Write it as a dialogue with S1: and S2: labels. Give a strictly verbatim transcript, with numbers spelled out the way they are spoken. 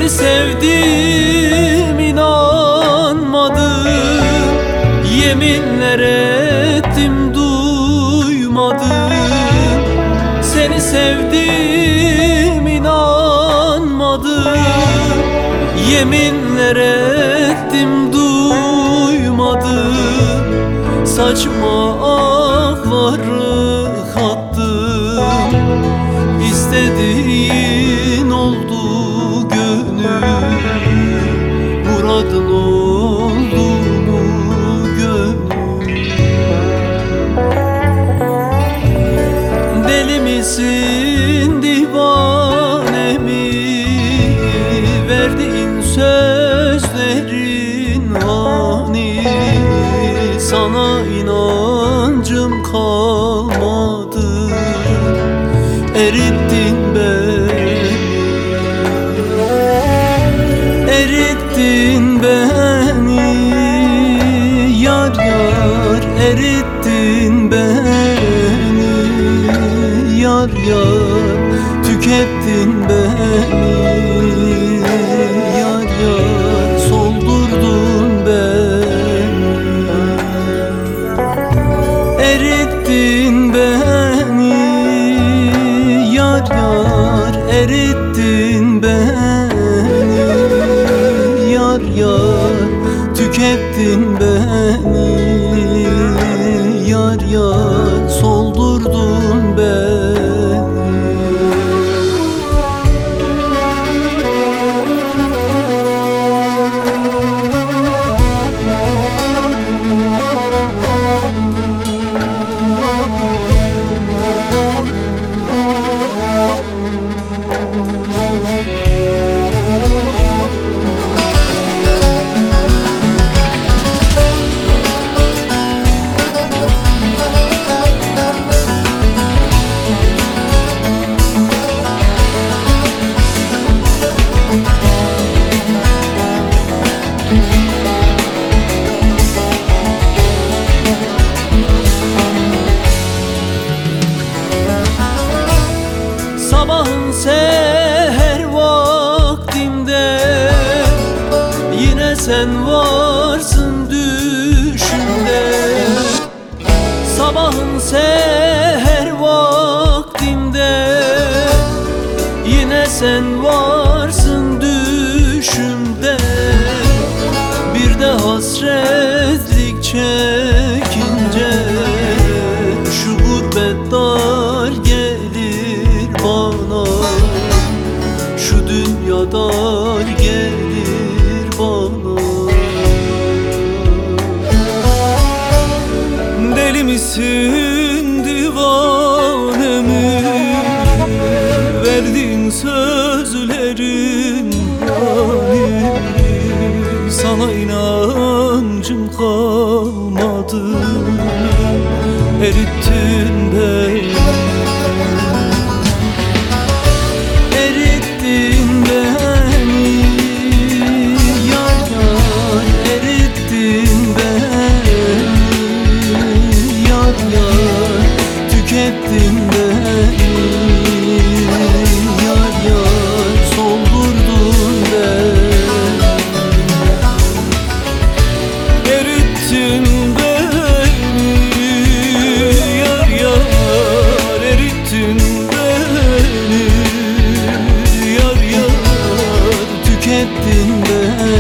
S1: Seni sevdim inanmadım, yeminler ettim duymadım. Seni sevdim inanmadım, yeminler ettim duymadım. Saçma ahları kattım, İstediğin oldu gönül, muradın oldu mu gönül? Deli misin divane mi, verdiğin sözlerin hani? Sana inancım kalmadı, erittin beni, erittin beni, yar yar erittin beni, yar yar tükettin beni, yar yar soldurdun beni, erittin beni, yar yar erittin beni, yar yar tükettin beni, yar yar soldurdun beni. Sabahın seher vaktimde yine sen varsın düşümde. Sabahın seher vaktimde yine sen varsın düşümde. Bir de hasretlik çekince şu gurbet dar gelir bana, şu dünya dar gelir bana. Deli misin divane mi, verdiğin sözlerin hani? Sana inancım kalmadı, erittin beni, erittin beni, yar yar erittin beni, yar yar tükettin beni, yar yar soldurdun beni, erittin beni, yar yar erittin beni, yar yar tükettin beni,